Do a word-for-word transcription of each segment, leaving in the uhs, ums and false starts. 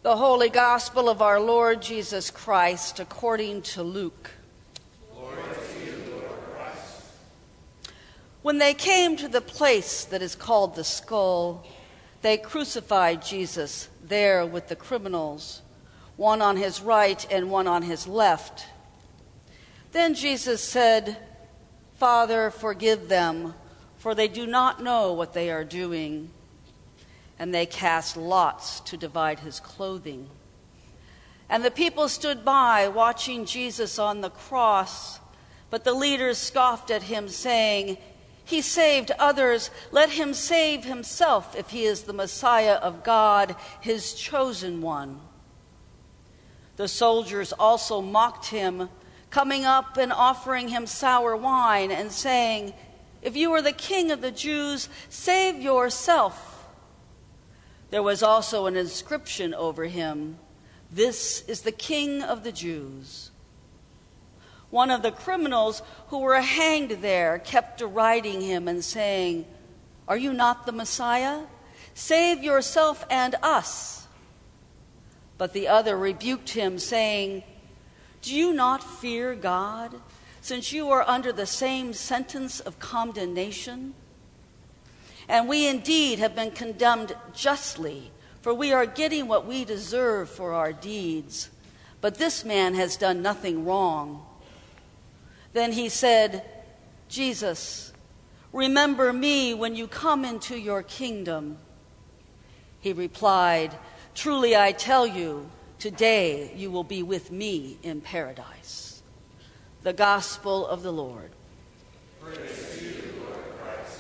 The Holy Gospel of our Lord Jesus Christ according to Luke. Glory to you, Lord Christ. When they came to the place that is called the Skull, they crucified Jesus there with the criminals, one on his right and one on his left. Then Jesus said, "Father, forgive them, for they do not know what they are doing." And they cast lots to divide his clothing. And the people stood by, watching Jesus on the cross. But the leaders scoffed at him, saying, "He saved others. Let him save himself if he is the Messiah of God, his chosen one." The soldiers also mocked him, coming up and offering him sour wine and saying, "If you are the king of the Jews, save yourself." There was also an inscription over him, "This is the King of the Jews." One of the criminals who were hanged there kept deriding him and saying, "Are you not the Messiah? Save yourself and us." But the other rebuked him, saying, "Do you not fear God, since you are under the same sentence of condemnation? And we indeed have been condemned justly, for we are getting what we deserve for our deeds. But this man has done nothing wrong." Then he said, "Jesus, remember me when you come into your kingdom." He replied, "Truly I tell you, today you will be with me in paradise." The Gospel of the Lord. Praise to you, Lord Christ.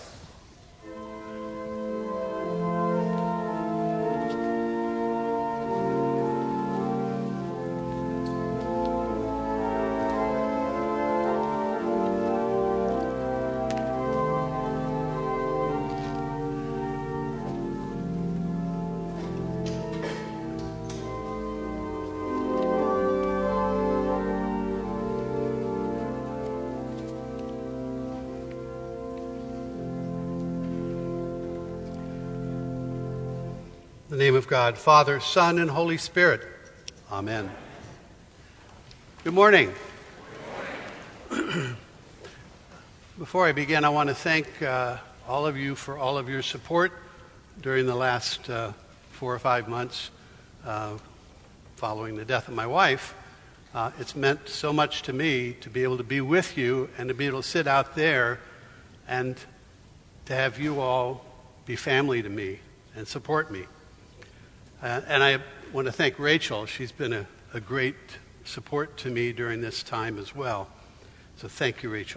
In the name of God, Father, Son, and Holy Spirit. Amen. Good morning. Good morning. Before I begin, I want to thank uh, all of you for all of your support during the last uh, four or five months uh, following the death of my wife. Uh, it's meant so much to me to be able to be with you and to be able to sit out there and to have you all be family to me and support me. Uh, and I want to thank Rachel. She's been a, a great support to me during this time as well. So thank you, Rachel.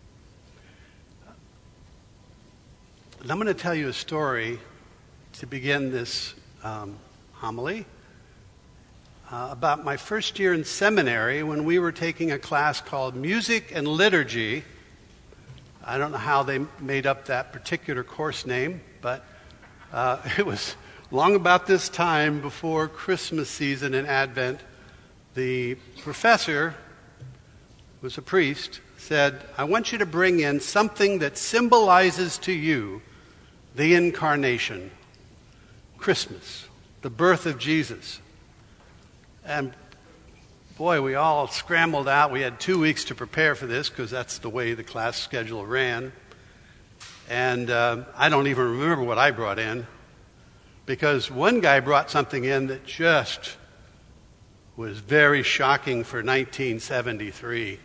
And I'm going to tell you a story to begin this um, homily uh, about my first year in seminary when we were taking a class called Music and Liturgy. I don't know how they made up that particular course name, but uh, it was long about this time before Christmas season and Advent. The professor, who was a priest, said, "I want you to bring in something that symbolizes to you the incarnation, Christmas, the birth of Jesus." And boy, we all scrambled out. We had two weeks to prepare for this because that's the way the class schedule ran. And uh, I don't even remember what I brought in, because one guy brought something in that just was very shocking for nineteen seventy-three.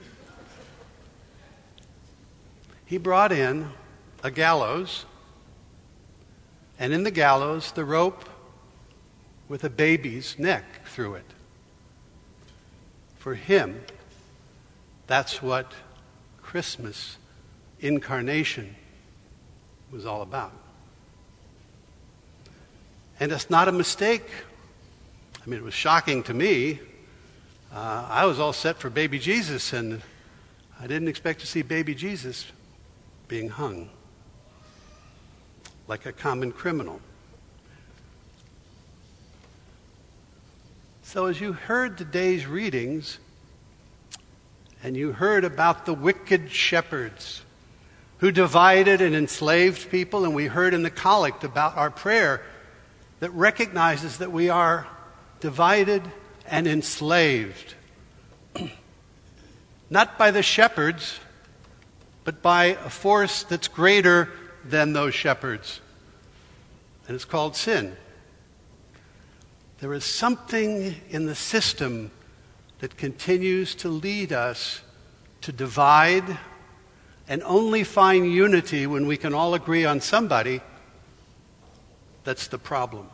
He brought in a gallows, and in the gallows, the rope with a baby's neck through it. For him, that's what Christmas, incarnation, was all about. And it's not a mistake. I mean, it was shocking to me. Uh, I was all set for baby Jesus, and I didn't expect to see baby Jesus being hung like a common criminal. So as you heard today's readings, and you heard about the wicked shepherds who divided and enslaved people, and we heard in the collect about our prayer that recognizes that we are divided, and enslaved. Not by the shepherds, but by a force that's greater than those shepherds. And it's called sin. There is something in the system that continues to lead us to divide and only find unity when we can all agree on somebody. That's the problem.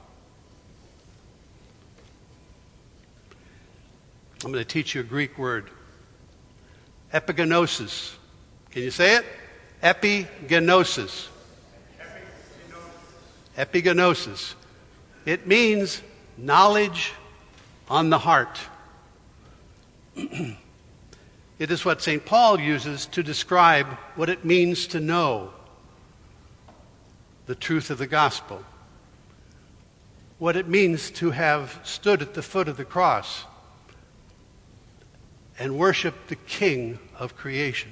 I'm going to teach you a Greek word. Epigenosis. Can you say it? Epigenosis. Epigenosis. It means knowledge on the heart. It is what Saint Paul uses to describe what it means to know the truth of the gospel. What it means to have stood at the foot of the cross and worshiped the King of creation.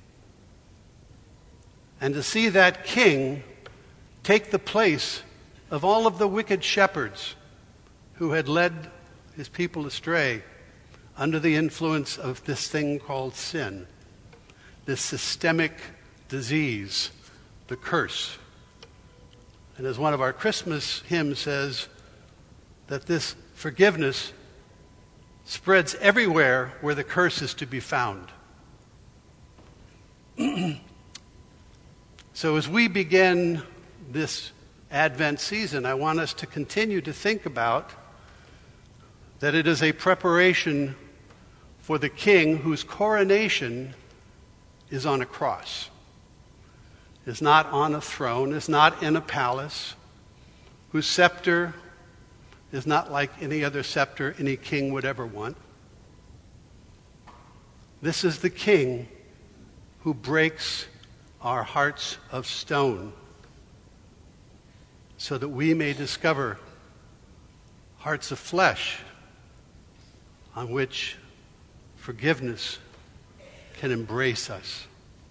And to see that King take the place of all of the wicked shepherds who had led his people astray under the influence of this thing called sin, this systemic disease, the curse. And as one of our Christmas hymns says, that this forgiveness spreads everywhere where the curse is to be found. So as we begin this Advent season, I want us to continue to think about that it is a preparation for the King whose coronation is on a cross, is not on a throne, is not in a palace, whose scepter is not like any other scepter any king would ever want. This is the King who breaks our hearts of stone so that we may discover hearts of flesh on which forgiveness can embrace us.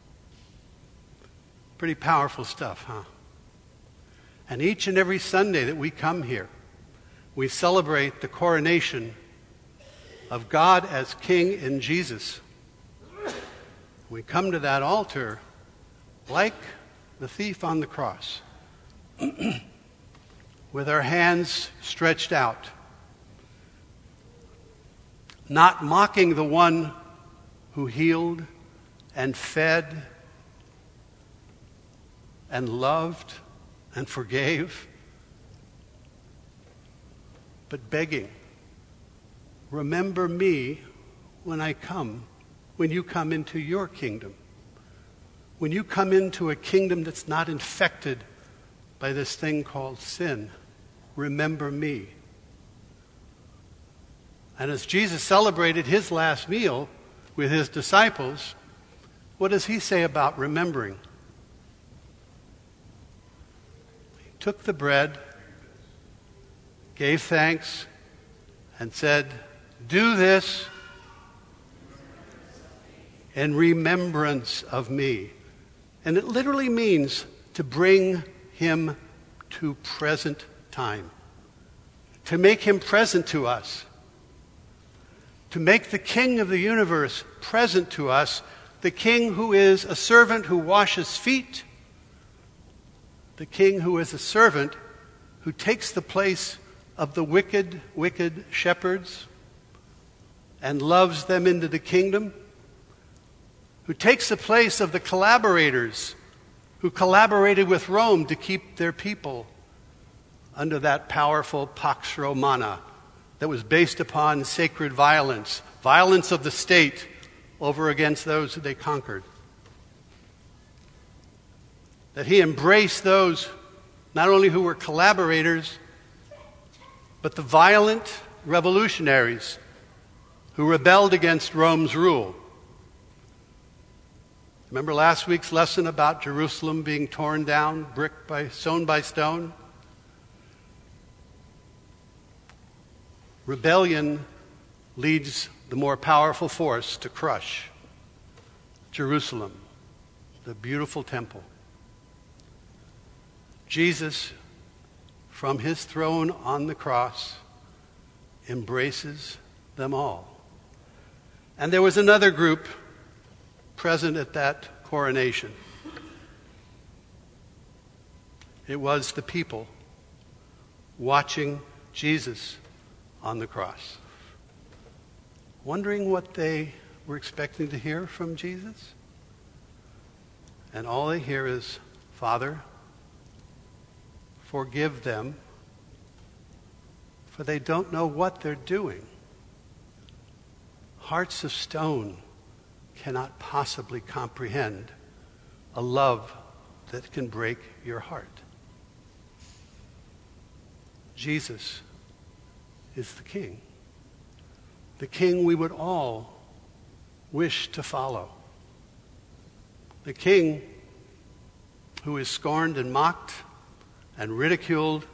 Pretty powerful stuff, huh? And each and every Sunday that we come here, we celebrate the coronation of God as King in Jesus. We come to that altar like the thief on the cross, with our hands stretched out, not mocking the one who healed and fed and loved and forgave, but begging, remember me when I come, when you come into your kingdom, when you come into a kingdom that's not infected by this thing called sin, remember me. And as Jesus celebrated his last meal with his disciples, what does he say about remembering? He took the bread, gave thanks, and said, "Do this in remembrance of me." And it literally means to bring him to present time, to make him present to us, to make the King of the universe present to us, the King who is a servant who washes feet, the King who is a servant who takes the place of the wicked, wicked shepherds and loves them into the kingdom, who takes the place of the collaborators who collaborated with Rome to keep their people under that powerful Pax Romana that was based upon sacred violence, violence of the state over against those who they conquered. That he embraced those not only who were collaborators, but the violent revolutionaries who rebelled against Rome's rule. Remember last week's lesson about Jerusalem being torn down, brick by stone by stone? Rebellion leads the more powerful force to crush Jerusalem, the beautiful temple. Jesus, from his throne on the cross, embraces them all. And there was another group present at that coronation. It was the people watching Jesus on the cross, wondering what they were expecting to hear from Jesus. And all they hear is, "Father, forgive them, for they don't know what they're doing." Hearts of stone cannot possibly comprehend a love that can break your heart. Jesus is the King, the King we would all wish to follow, the King who is scorned and mocked and ridiculed,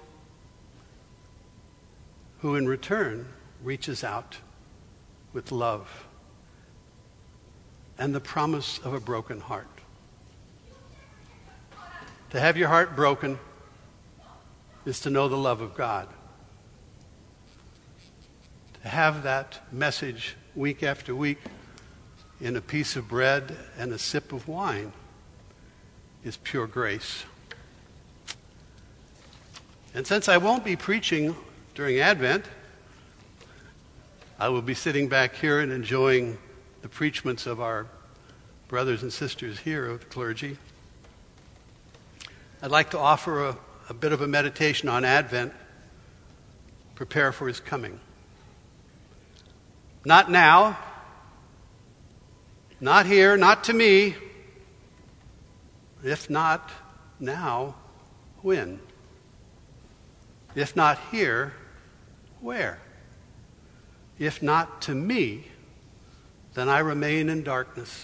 who in return reaches out with love and the promise of a broken heart. To have your heart broken is to know the love of God. To have that message week after week in a piece of bread and a sip of wine is pure grace. And since I won't be preaching during Advent, I will be sitting back here and enjoying the preachments of our brothers and sisters here of the clergy. I'd like to offer a, a bit of a meditation on Advent, prepare for his coming. Not now, not here, not to me. If not now, when? If not here, where? If not to me, then I remain in darkness.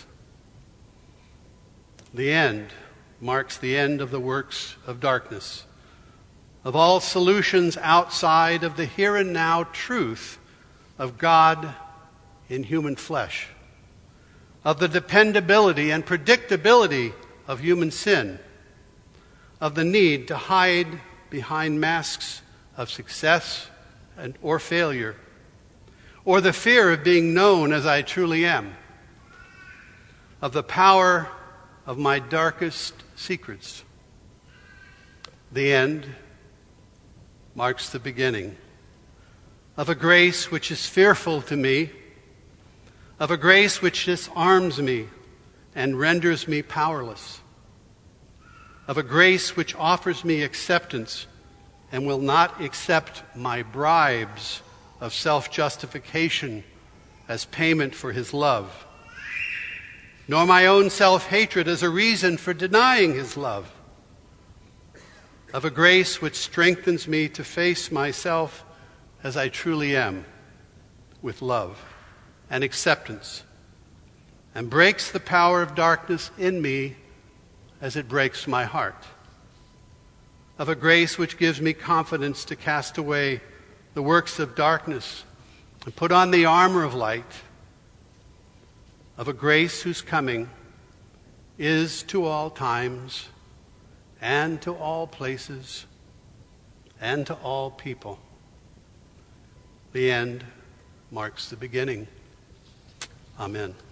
The end marks the end of the works of darkness, of all solutions outside of the here and now truth of God in human flesh, of the dependability and predictability of human sin, of the need to hide behind masks of success and or failure, or the fear of being known as I truly am, of the power of my darkest secrets. The end marks the beginning of a grace which is fearful to me, of a grace which disarms me and renders me powerless, of a grace which offers me acceptance and will not accept my bribes of self-justification as payment for his love, nor my own self-hatred as a reason for denying his love, of a grace which strengthens me to face myself as I truly am, with love and acceptance, and breaks the power of darkness in me as it breaks my heart, of a grace which gives me confidence to cast away the works of darkness and put on the armor of light, of a grace whose coming is to all times and to all places and to all people. The end marks the beginning. Amen.